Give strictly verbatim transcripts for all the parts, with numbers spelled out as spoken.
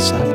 bilərsən.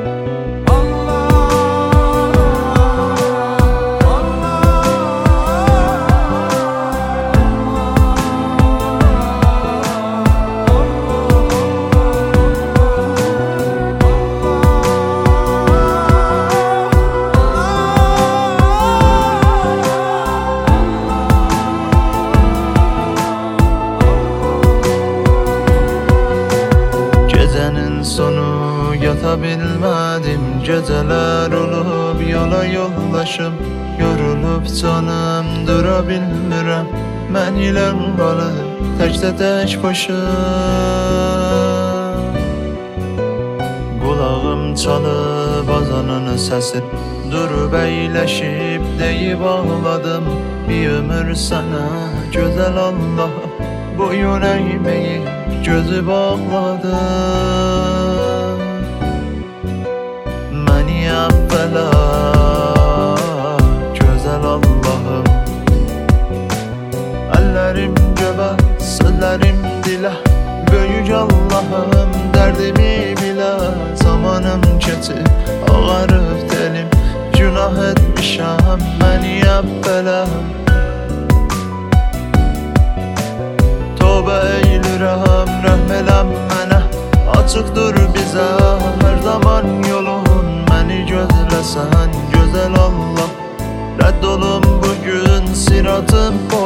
Gecenin sonu yata bilmədim, gecələr olub yola yollaşım. Yorulub canım, dura bilmirəm, mən ilə qalıb təkdə tək başım. Qulağım çalıb azanın səsi, durub əyləşib deyib ağladım. Bir ömür sənə gözəl Allah, boyun əyməyib gözü bağladı. Məni əvvəla gözəl Allahım, əllərim göbə, sözlərim dilə. Böyük Allahım, dərdimi bilə. Zamanım keçib, ağarıb telim, günah etmişəm, məni əvvəla. Tövbə eylürəm, rəhm eləm mənə, açıqdır bizə hər zaman yolun. Məni gözləsən gözəl Allah, rədd olum bugün siratım.